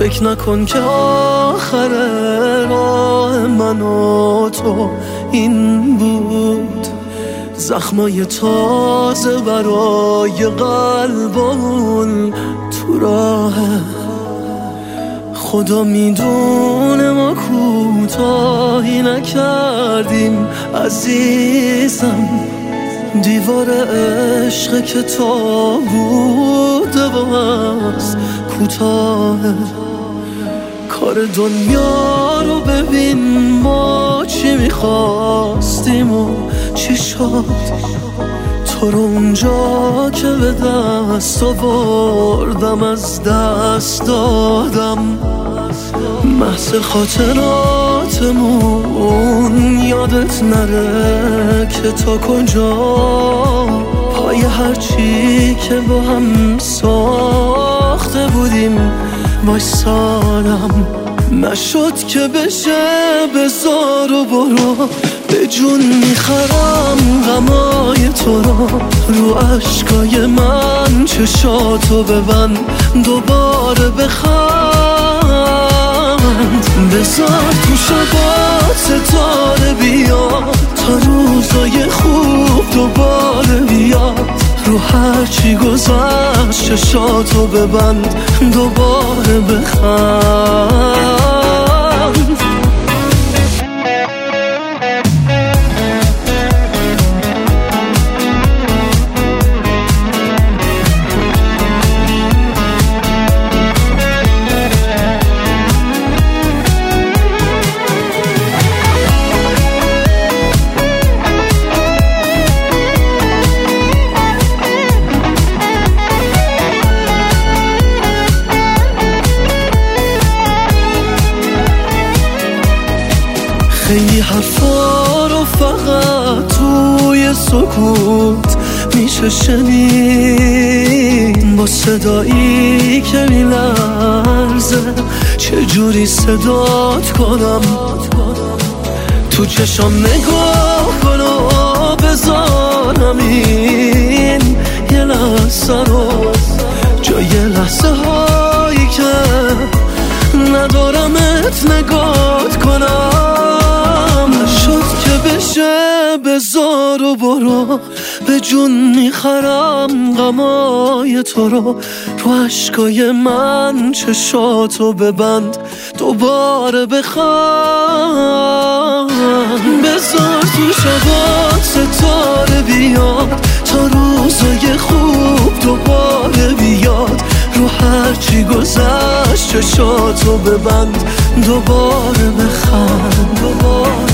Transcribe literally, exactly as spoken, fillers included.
فکر نکن که آخر راه من و تو این بود. زخمای تازه برای قلبمون تو راه. خدا میدونه ما کوتاهی نکردیم عزیزم. دیوار عشق که تا بوده باز کوتاهه. کار دنیا رو ببین ما چی میخواستیم و چی شد. تو رو اونجا که به دست آوردم از دست دادم. محض خاطراتمون یادت نره که تا کجا پای هرچی که با هم ساخته بودیم وایسادم. نشد که بشه بذار و برو، به جون میخرم غمای تو رو. رو عشقای من چشاتو ببند دوباره بخند. بذار تو شبات ستاره بیاد تا روزای خوب دوباره بیاد. رو هرچی گذشت چشاتو ببند دوباره بخند. خیلی حرفا رو فقط توی سکوت میشه شنید. با صدایی که میلرزه چجوری صدات کنم. تو چشم نگاه کن و بذارم این یه لحظه رو. جای لحظه هایی که ندارمت نگات کنم. بذار و برو، به جون میخرم غمای تو رو. رو عشقای من چشاتو ببند دوباره بخند. بذار تو شبات ستاره بیاد تا روزای خوب دوباره بیاد. رو هرچی گذشت چشاتو ببند دوباره بخند دوباره.